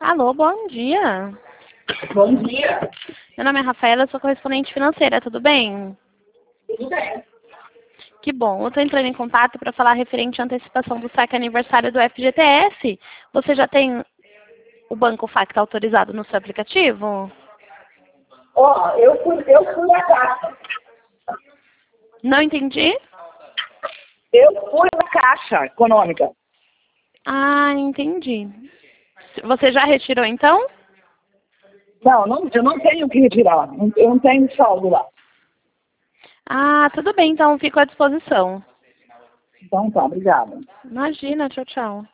Alô, bom dia. Bom dia. Meu nome é Rafaela, sou correspondente financeira, tudo bem? Tudo bem? Que bom, eu estou entrando em contato para falar referente à antecipação do saque aniversário do FGTS. Você já tem o Banco Facta autorizado no seu aplicativo? Ó, eu fui na Caixa. Não entendi? Eu fui na Caixa Econômica. Ah, entendi. Você já retirou então? Não, eu não tenho que retirar. Eu não tenho saldo lá. Ah, tudo bem, então fico à disposição. Então tá, obrigada. Imagina, tchau, tchau.